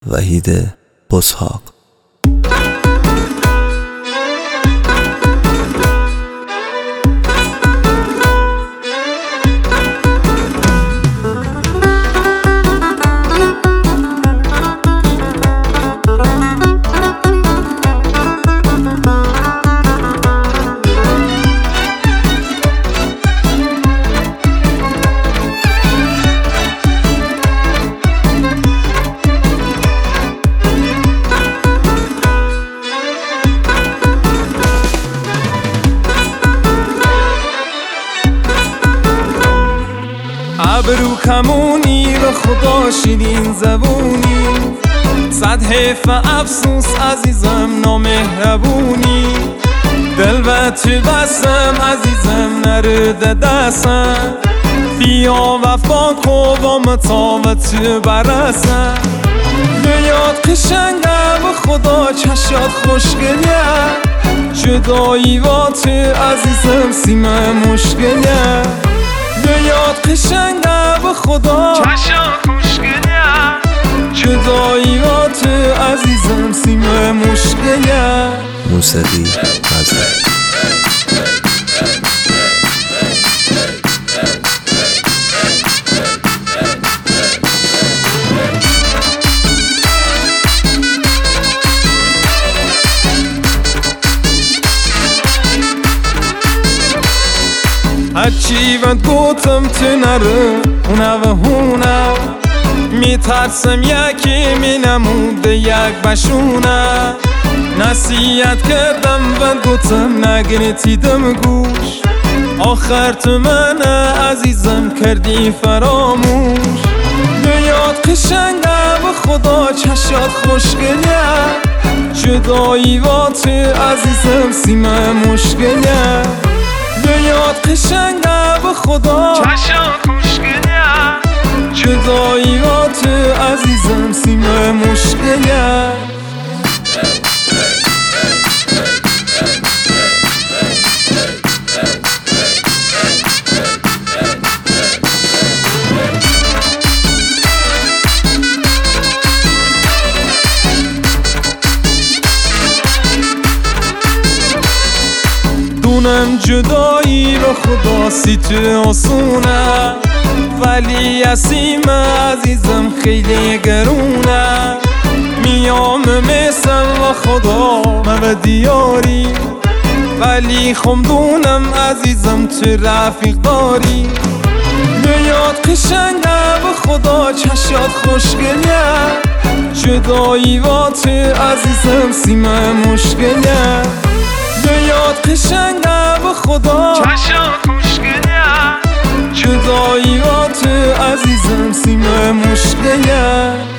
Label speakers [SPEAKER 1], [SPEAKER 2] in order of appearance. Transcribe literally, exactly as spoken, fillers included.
[SPEAKER 1] وحید بزهاق.
[SPEAKER 2] ابرو کمونی رو خدا شیرین زبونی، صد حیف افسوس عزیزم نامهربونی. دل و تو بسم عزیزم نرده دستم، بیا وفا کو با متا و تو برسم. بیاد قشنگم خدا چشات خوشگلیه، جدایی با تو عزیزم سیمه مشکلیه. بیاد قشنگم خدا چشات خوشگلیه، جدایی با تو عزیزم سیمه مشکلیه.
[SPEAKER 1] موسیقی غزل.
[SPEAKER 2] هرچی بند گوتم تو نره اونه و هونه، میترسم یکی می نمونده یک بشونه. نصیحت کردم بند گوتم نگرتیدم گوش، آخر تو من عزیزم کردی فراموش. بیاد قشنگم خدا چشات خوشگلیه، جدایی با تو عزیزم سیمه مشکلیه. بیاد قشنگم خدا چشات خوشگلیه، جدایی با تو عزیزم سیمه مشکلیه. دونم جدایی رو خدا سی تو آسونه، ولی اسیم عزیزم خیلی گرونه. میام میسم و خدا من دیاری، ولی خمدونم عزیزم تو رفیق داری. بیاد قشنگم خدا چشات خوشگلیه، جدایی با تو عزیزم سیمه مشکلیه. بیاد قشنگم خدا چشات خوشگلیه، جدایی با تو عزیزم سیمه مشکلیه.